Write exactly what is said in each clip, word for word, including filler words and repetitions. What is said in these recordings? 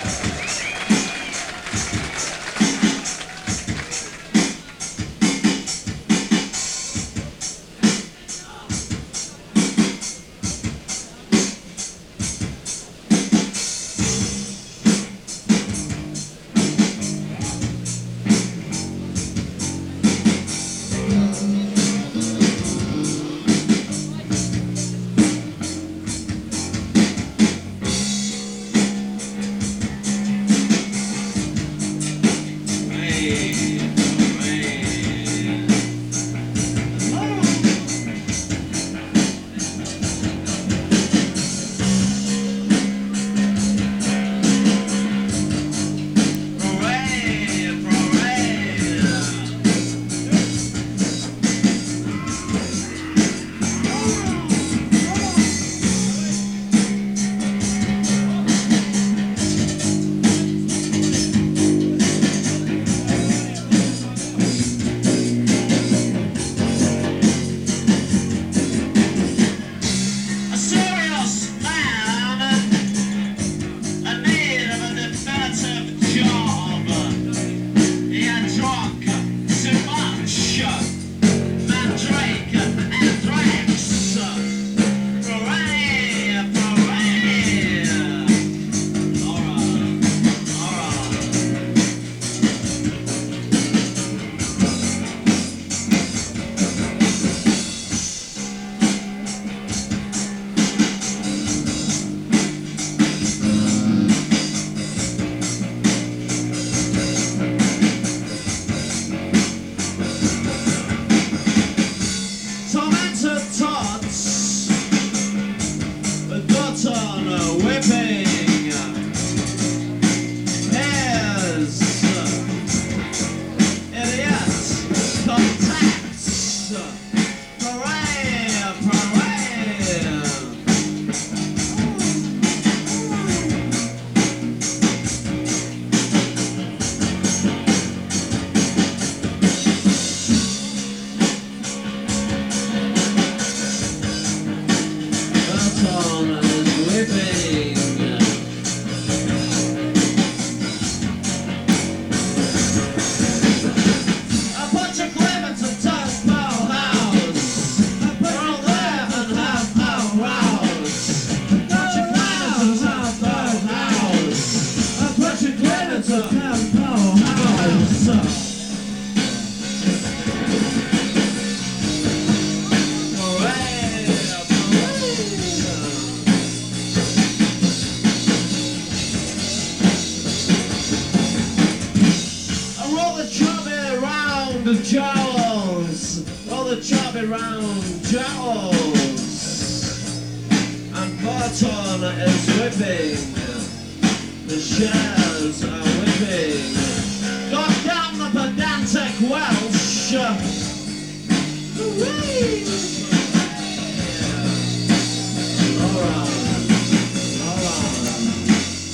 Round jowls and Barton is whipping, the shells are whipping. God damn the pedantic Welsh! Hooray! Alright, alright.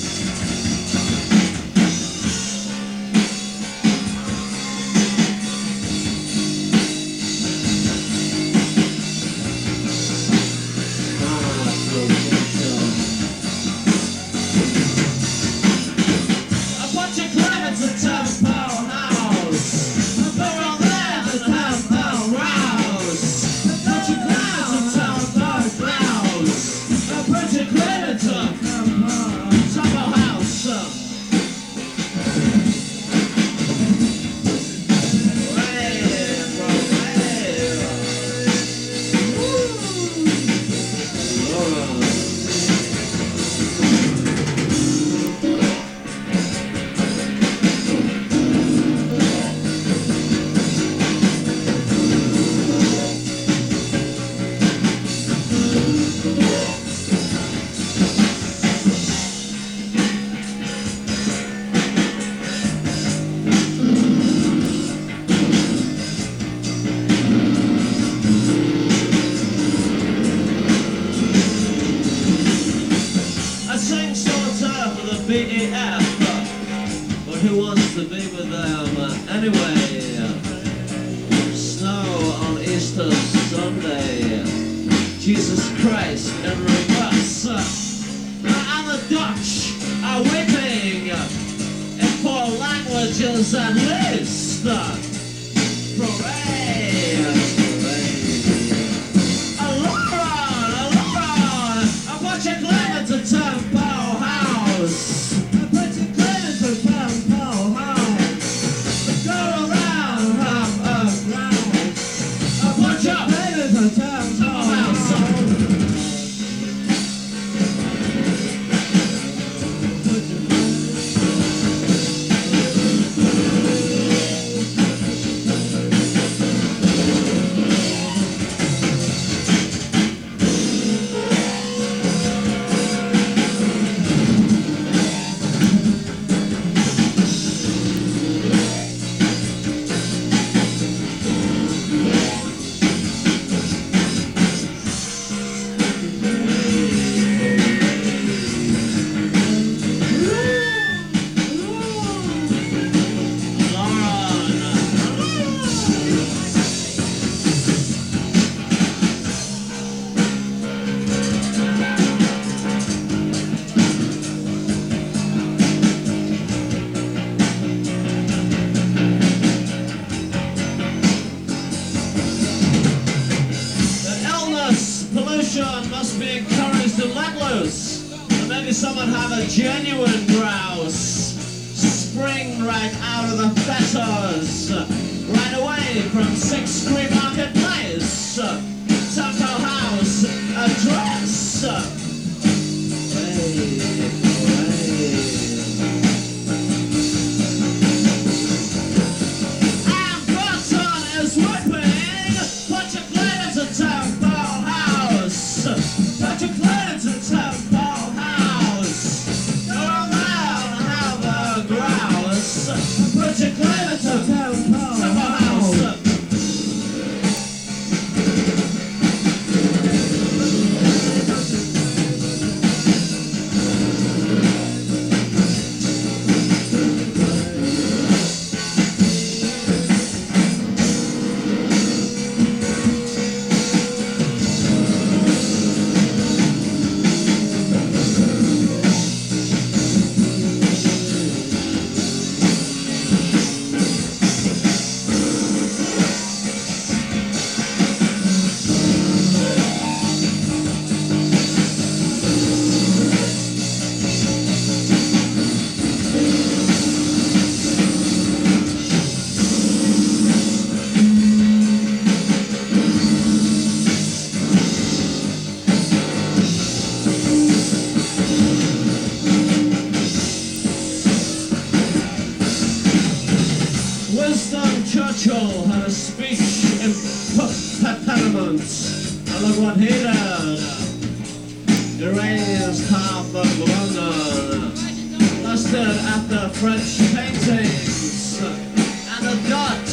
B E F, but who wants to be with them anyway? Snow on Easter Sunday, Jesus Christ in reverse, and the Dutch are whipping. Rangers at least. Parade, parade. Alora, Alora, I put your claim to Temple House. I put your claim to Temple House. Go around, have a ground. I put your claim to Temple House. Pollution must be encouraged and let loose. And maybe someone have a genuine grouse. Spring right out of the fetters. Right away from Sixth Street Marketplace. Temple House address. Hey, hey. And Burton is whipping. Put your plate into Temple. Put your plate into Temple House. Go around and have a grouse. Put your plate into Temple House. Winston Churchill had a speech in Parliament, and look what he did. He raised half of London, lusted at the French paintings, and the Dutch